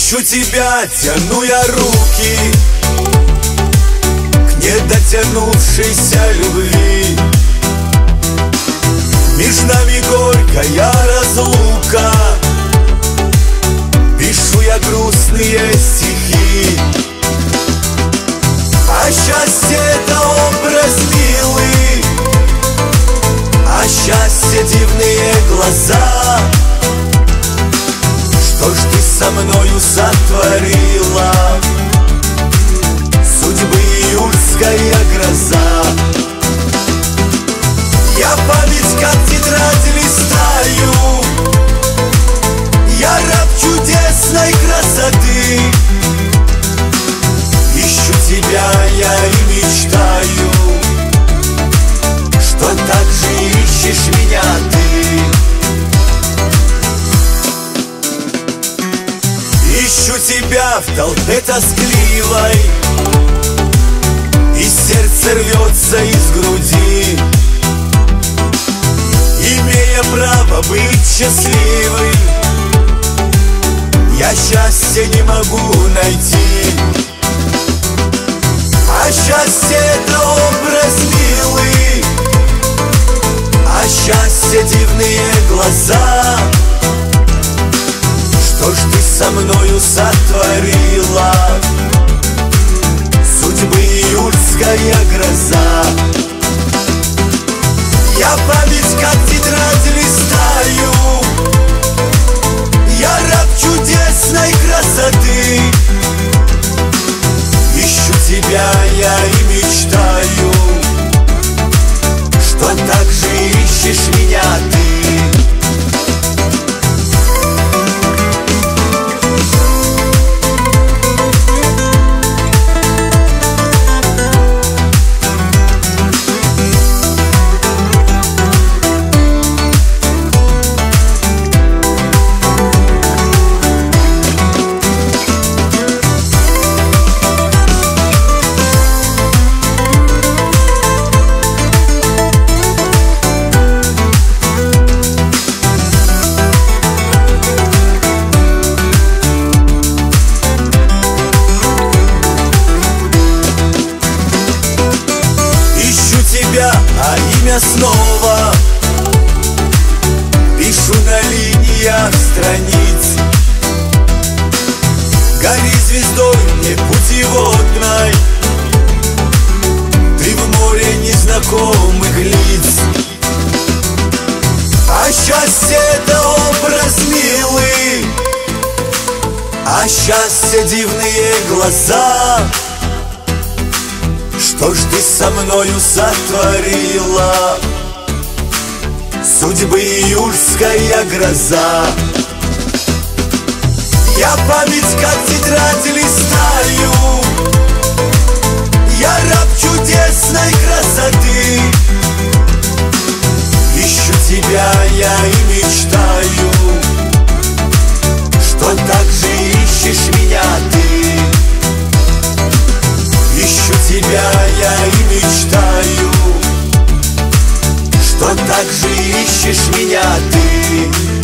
Ищу тебя, тяну я руки к недотянувшейся любви. Между нами горькая разлука, пишу я грустные стихи. А счастье — это образ милый, а счастье — дивные глаза. Что ж ты со мною сотворила, судьбы июльская гроза? Я память как тетрадь листаю, я раб чудесной красоты. Ищу тебя я и мечтаю, что так же ищешь меня ты. Ищу тебя в толпе тоскливой, и сердце рвется из груди. Имея право быть счастливым, я счастья не могу найти. А счастье — это образ милый, а счастье — дивные глаза. Что ж ты со мною сотворила, судьбы июльская гроза? Я память как тетрадь листаю, я раб чудесной красоты. Ищу тебя я и мечтаю, что так же ищешь меня ты. А имя снова пишу на линиях страниц. Гори звездой мне путеводной, ты в море незнакомых лиц. А счастье — это образ милый, а счастье — дивные глаза. Что ж ты со мною сотворила, судьбы июльская гроза? Я память как тетрадь листаю, я раб чудесной красоты. Ищу тебя я и мечтаю, что так же ищешь меня ты. Ищу тебя я и мечтаю, что так же ищешь меня ты.